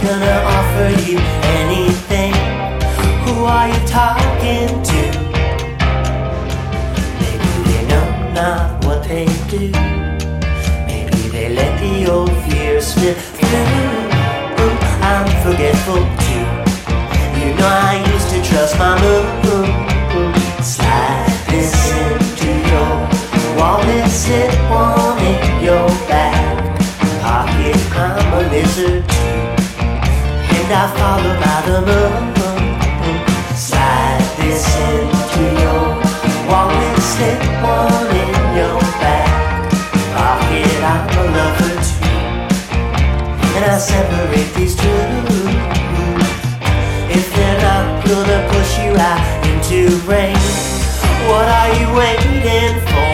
gonna offer you anything. Who are you talking to? Maybe they know not what they do. Maybe they let the old fear slip through. I'm forgetful too. You know I used to trust my moon. Slide this into your wallet, slip one in your back pocket. I'm a lizard too, and I follow by the moon. Slide this into your wallet, slip one in your back pocket. I'm a lover too, and I separate these two. If they're not gonna push you out into rain, what are you waiting for?